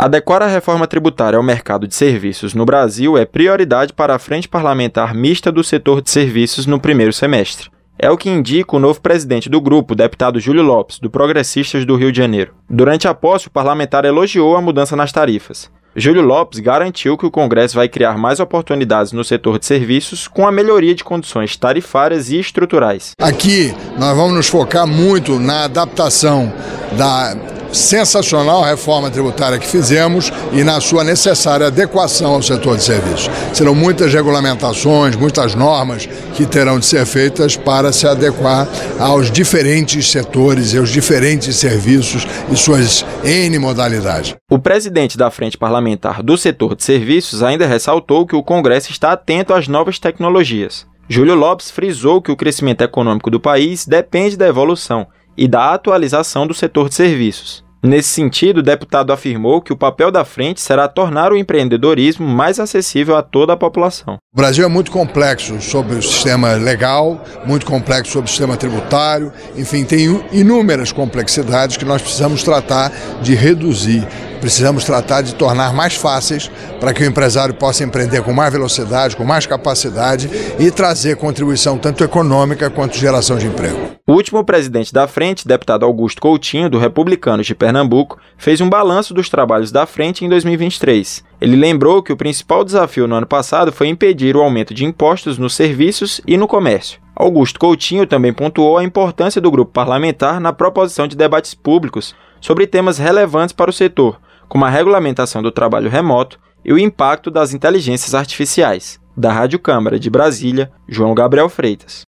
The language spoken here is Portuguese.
Adequar a reforma tributária ao mercado de serviços no Brasil é prioridade para a Frente Parlamentar Mista do Setor de Serviços no primeiro semestre. É o que indica o novo presidente do grupo, o deputado Júlio Lopes, do Progressistas do Rio de Janeiro. Durante a posse, o parlamentar elogiou a mudança nas tarifas. Júlio Lopes garantiu que o Congresso vai criar mais oportunidades no setor de serviços com a melhoria de condições tarifárias e estruturais. Aqui nós vamos nos focar muito na adaptação da sensacional reforma tributária que fizemos e na sua necessária adequação ao setor de serviços. Serão muitas regulamentações, muitas normas que terão de ser feitas para se adequar aos diferentes setores e aos diferentes serviços e suas N modalidades. O presidente da Frente Parlamentar do Setor de Serviços ainda ressaltou que o Congresso está atento às novas tecnologias. Júlio Lopes frisou que o crescimento econômico do país depende da evolução e da atualização do setor de serviços. Nesse sentido, o deputado afirmou que o papel da frente será tornar o empreendedorismo mais acessível a toda a população. O Brasil é muito complexo sobre o sistema legal, muito complexo sobre o sistema tributário, enfim, tem inúmeras complexidades que nós precisamos tratar de reduzir. Precisamos tratar de tornar mais fáceis para que o empresário possa empreender com mais velocidade, com mais capacidade e trazer contribuição tanto econômica quanto geração de emprego. O último presidente da frente, deputado Augusto Coutinho, do Republicanos de Pernambuco, fez um balanço dos trabalhos da frente em 2023. Ele lembrou que o principal desafio no ano passado foi impedir o aumento de impostos nos serviços e no comércio. Augusto Coutinho também pontuou a importância do grupo parlamentar na proposição de debates públicos sobre temas relevantes para o setor, como a regulamentação do trabalho remoto e o impacto das inteligências artificiais. Da Rádio Câmara de Brasília, João Gabriel Freitas.